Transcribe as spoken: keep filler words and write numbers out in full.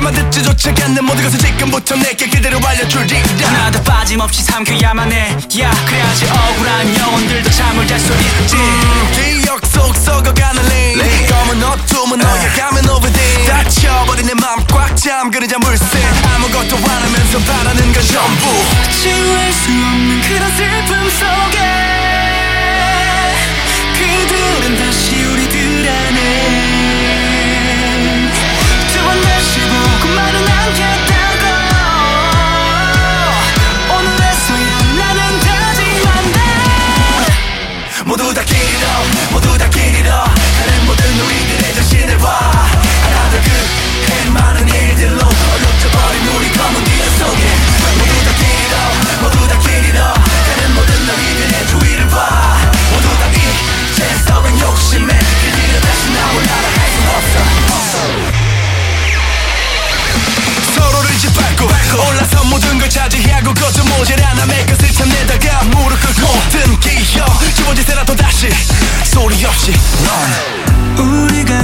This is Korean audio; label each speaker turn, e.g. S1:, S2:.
S1: 말만 듣지조차 않는 모든 것을 지금부터 내게 그대로 알려줄지.
S2: 하나도 빠짐없이 삼켜야만 해. 야 그래야지 억울한 영혼들도 잠을 잘 수 있지.
S1: 음, 기억 속 썩어가는 레인 검은 어둠은 너의 가면 오버데이. 닫혀버린 내 맘 꽉 잠그는 자물쇠. 아무것도 안 하면서 바라는 건 전부
S2: 지울 수 없는 그런 슬픔 속에 그들은 다시 우리들 안에 두 번 다시 보고 말은 않겠다고 오늘에서야 나는 다짐한다.
S1: 모두 다 길이로 모두 다 길이로 가는 모든 우리들의 자신을 봐. 하나 더 그해 많은 일들로 얼룩져버린 우리 검은 기억 속에 모두 다 길이로 모두 다 길이로 가는 모든 너희들의 주위를 봐. 모두 다 이제 썩은 욕심에 그리로 다시 나올 날아갈 순 없어. 서로를 짓밟고 올라서 모든 걸 차지하고 거저 모자란 남의 것을 찾내다가 무릎 꿇고 든 기억 지워질 새라도 다시 소리 없이 넌
S2: 우리가